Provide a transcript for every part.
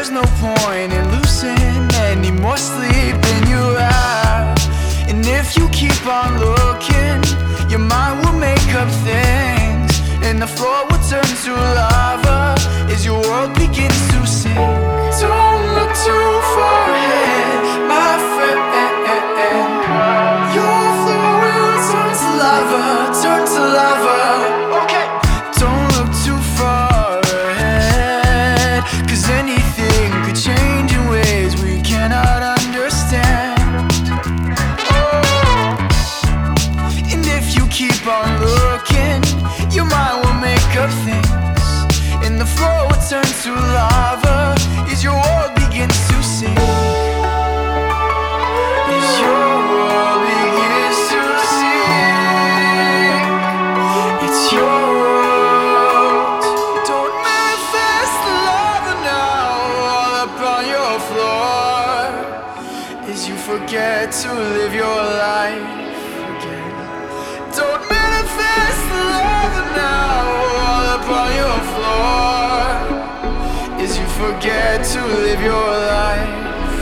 there's no point in losing any more sleep than you have. And if you keep on looking, your mind will make up things, and the floor will turn to lava as your world begins to sink. Don't look too far ahead, my friend. Your floor will turn to lava, turn to lava. Okay. Don't look too far ahead, 'cause anything could change in ways we cannot understand. And if you keep on looking, your mind will make up things, and the floor will turn to lava as your world begins to sink. As your world begins to sink. It's your world. Don't manifest the lava now all up on your floor as you forget to live your life again. Don't manifest the lava now all up on your floor as you forget to live your life.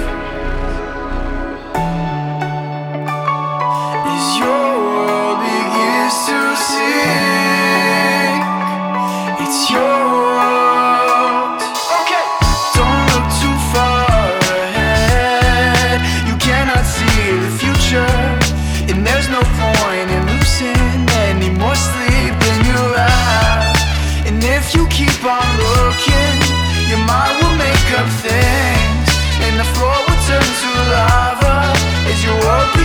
As your world begins to sink. It's your world. Okay. Don't look too far ahead. You cannot see the future, and there's no point in losing any more sleep than you have. And if you keep on looking, your mind will make up things, and the floor will turn to lava as your world